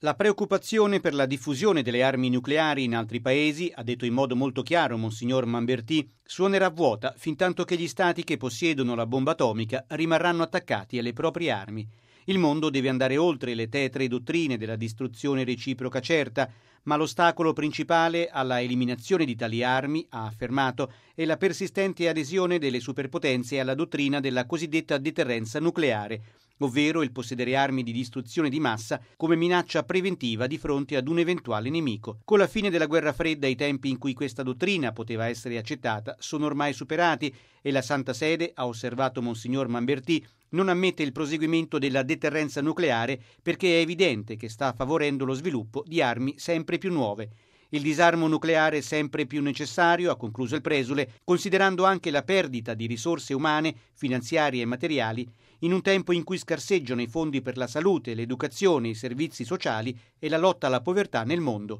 La preoccupazione per la diffusione delle armi nucleari in altri paesi, ha detto in modo molto chiaro Monsignor Manbertì, suonerà vuota fintanto che gli stati che possiedono la bomba atomica rimarranno attaccati alle proprie armi. Il mondo deve andare oltre le tetre dottrine della distruzione reciproca certa, ma l'ostacolo principale alla eliminazione di tali armi, ha affermato, è la persistente adesione delle superpotenze alla dottrina della cosiddetta deterrenza nucleare, ovvero il possedere armi di distruzione di massa come minaccia preventiva di fronte ad un eventuale nemico. Con la fine della guerra fredda i tempi in cui questa dottrina poteva essere accettata sono ormai superati e la Santa Sede, ha osservato Monsignor Manbertì, non ammette il proseguimento della deterrenza nucleare perché è evidente che sta favorendo lo sviluppo di armi sempre più nuove. Il disarmo nucleare è sempre più necessario, ha concluso il presule, considerando anche la perdita di risorse umane, finanziarie e materiali, in un tempo in cui scarseggiano i fondi per la salute, l'educazione, i servizi sociali e la lotta alla povertà nel mondo.